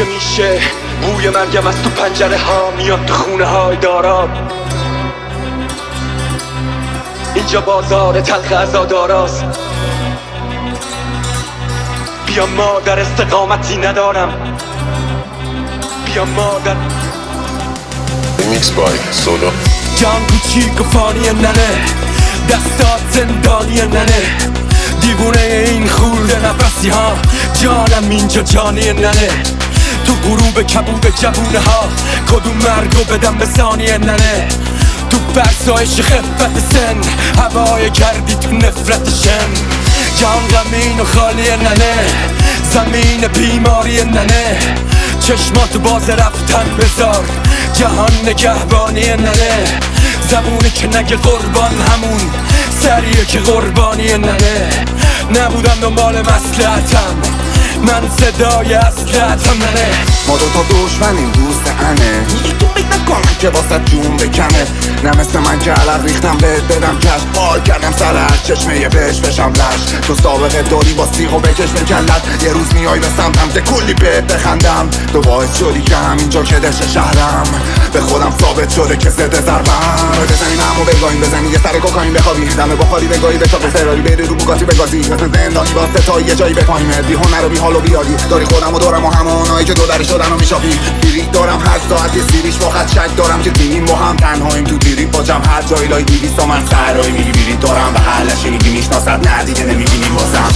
که میشه بوی مرگم از تو پنجره ها میاد تو خونه های دارا. اینجا بازار تلخ عزاداراست. بیا مادر استقامتی ندارم، بیا مادر. Remix by سولو. جان کوچیک و فانی ننه، دستات زندانی ننه، دیوونه این خورده نفسی ها. جانم اینجا جانی ننه، تو غروب کبود جوونه ها کدوم مرگو بدم به ثانیه ننه. تو فرسایش خفت سن هوای کردی تو نفرت شن. جان غمین و خالی ننه، زمین بیماری ننه، چشماتو باز رفتن بذار، جهان نگهبانی ننه. زبونه که نگه قربان همون سریه که قربانی ننه. نبودم دنبال مصلحتم، من صدای اصلحتم ننه. ما دوتا دشمنیم دوست انه، میگی تو فکر نکنم که واسه جون بکنه. نه مثل من که علق ریختم بهت بدم کش، حال کردم سر هر چشمه بهش بشم لش. تو سابقه داری با سیغ و بکش بکلت، یه روز میای به سمتم ده کلی بهت بخندم. تو باعث شدی که همینجا که دشه شهرم به خودم ثابت شده که زده ضربم. بزنیم همو بگاهیم، بزنیم یه سر کوکائین بخوابیم، دمه بخاری بگاهی به تاپ فراری بری رو بوگاتی بگازی، مثل زندانی واسه تا یه جایی بپاییم. بی هنر و بی حال و بیاری داری خودم و دورم و همونایی که دو درش دادن و میشافی. دیری دارم هر ساعت یه سیریش با خط شک دارم که تیمیم با هم تنهاییم تو دیری با جمع هر جایی لای 200 تا من سرایی میگی بیرید دارم و حلش میگی میشناسد نه دیگه نمیبینیم بازم.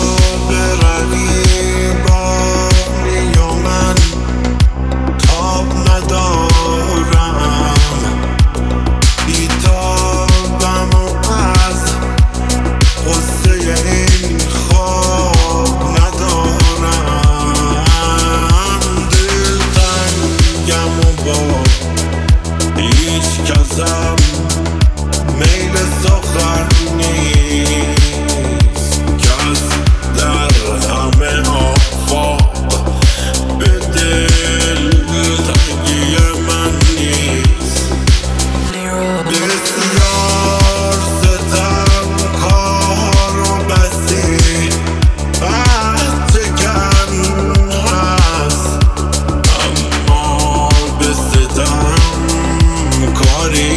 میل سخن نیست کس در همه آفاق به دل تنگی من نیست. بسیار ستم کار و بسی وقت کن هست، اما به ستم کاری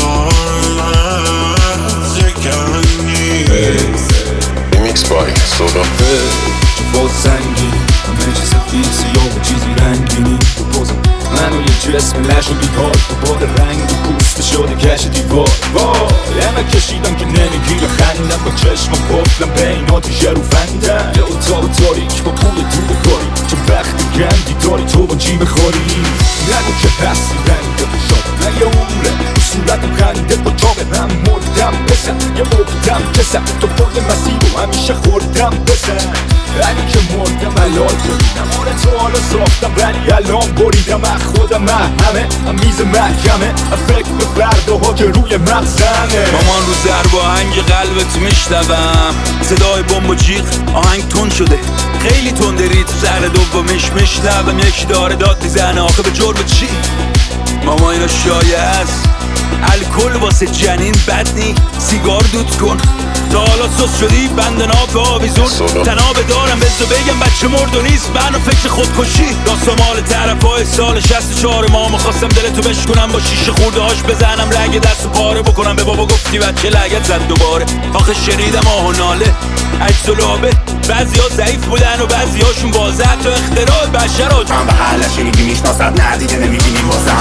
Remix by سولو. باز سنگین همه چیز سیاه و چیزی رنگینی تو بازم منو یه جسم لش و بیکار تو باد رنگ و پوست شده کش دیوار. وای همه کشیدم که نمیگیره خندم با چشمم قفلم بین آتیش رو فندم. یه اتاق تاریک با پول دود کاری چون وقتی گندی داری تو با جیب خاری. نگو که هستی رنگ تو شاد نه یه عمره تو صورتم خنده با تابه من مردم بسن یه مردم کسم تو پل مسیر و همیشه خوردم بسن. اگه که مردم حلال کنیدم آره تو حالا ساختم ولی الان بریدم از خودم همه میز محکمه فکر به فرداها که روی مغزمه. مامان رو ضرب آهنگ قلبت میشنوم، صدای بمب و جیغ آهنگ تون شده خیلی تنده رید سر دومش میشنوم یکی داره داد میزنه آخه به جرم چی؟ ماما اینا شایعه است، الکل واسه جنین بد نی، سیگار دود کن تا حالا سوس شدی بند ناف آویزون تنابه دارم بزو بگم بچه مرد و نیست بنا فکر خودکشی. داستان مال طرف های سال 64 ماما خواستم دلتو بشکنم با شیشه خورده هاش بزنم رگ دستو پاره بکنم به بابا گفتی بچه لگت زد دوباره. آخه شنیدم آه و ناله عجز و لابه بعضی ها ضعیف بودن و بعضی هاشون بازه حتی اختراع بشر ها من به حلش میگی میشناسد نه دیگه نمیبینیم بازم.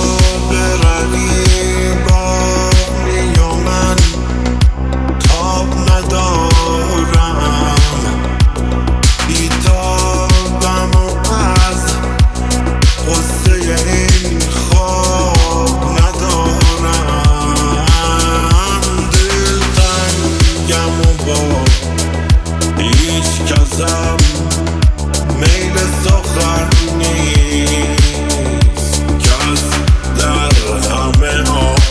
میل سخن نیست کس در همه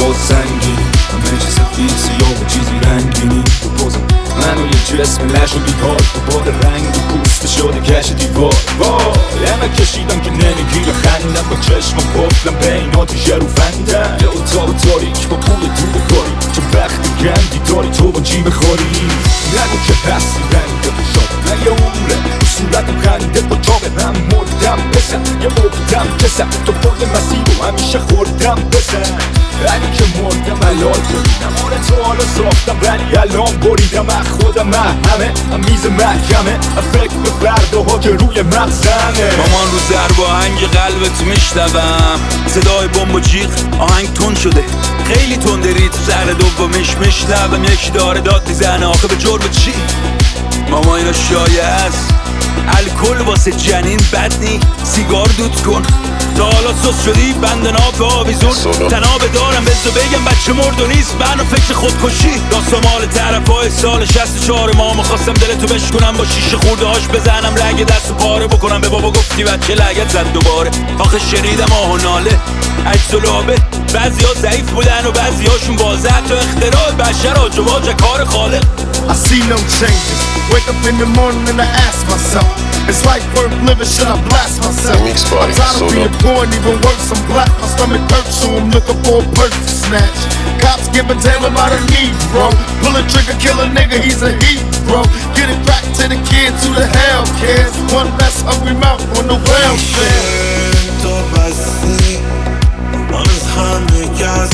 باز سنگین همه چیز سفید سیاه و چیزی رنگینی تو پوزم منو یه جسم لش و بیکار تو باد رنگ و پوست شده کش دیوار وای همه کشیدم که نمیگیره خندم با چشمم قفلم به این آتیشه رو فندم یه اتاق تاریک با پول دور کاری چه وقتی گندی داری تو با جیب خاری نگو که هستی رنگ شد من یه عمره تو صورتم خنده با تابه من مردم بسن یه مردم کسم تو برد مسیر رو همیشه خوردم بسن اگه که مردم حلال کنیدم آره تو حالا ساختم ولی الان بریدم از خودم همه میز محکمه فکر به فرداها که روی مغزمه مامان رو ضرب آهنگ قلبت میشنوم صدای بمب و جیغ آهنگ تون شده خیلی تنده ریتم سر دومیش میشنوم یکی داره داد میزنه آخه به جرم چی ماما اینا شایع است الکل واسه جنین بد نی سیگار دود کن تا حالا سوس شدی بند ناف آویزون تنابه دارم بزو بگم بچه مرد و نیست من و فکر خودکشی داستمال طرفای سال 64 ماما خواستم دلتو بشکنم با شیشه خورده هاش بزنم رگ دستو پاره بکنم به بابا گفتی بچه لگت زد دوباره آخه شنیدم آه و ناله عکس و لابه بعضی ها ضعیف بودن و بعضی هاشون بازه حتی اختراع بشر آجواج کار خالق I see no changes. Wake up in the morning and I ask myself, it's like worth living, should I blast myself? Mixed by I'm tired of being poor and even worse, I'm black, my stomach hurts, so I'm looking for a purse to snatch. Cops giving damn about a need, bro. Pull a trigger, kill a nigga, he's a hero. Get it back to the kids, who the hell cares? One less hungry mouth on the welfare. تو بستی از همه کس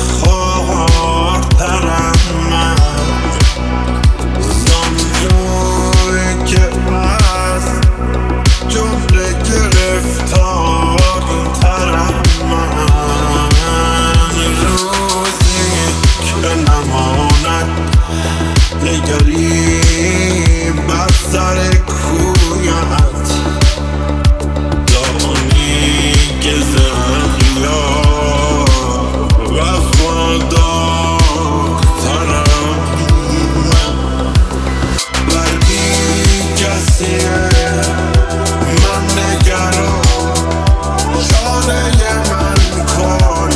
خواهرترم من زمجوی که از جمله گرفتارین ترم من روزی که نماند نگری بر سر کویت دانی که زنیا وفادارترم بر بی کسی من نگران شانه من کن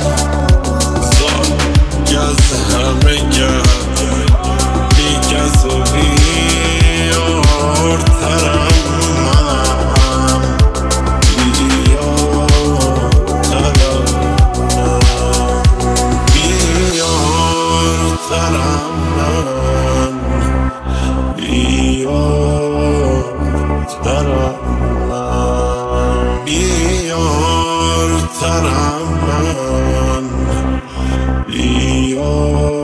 زنگ از همه گرد بی کس و بیارترم بیار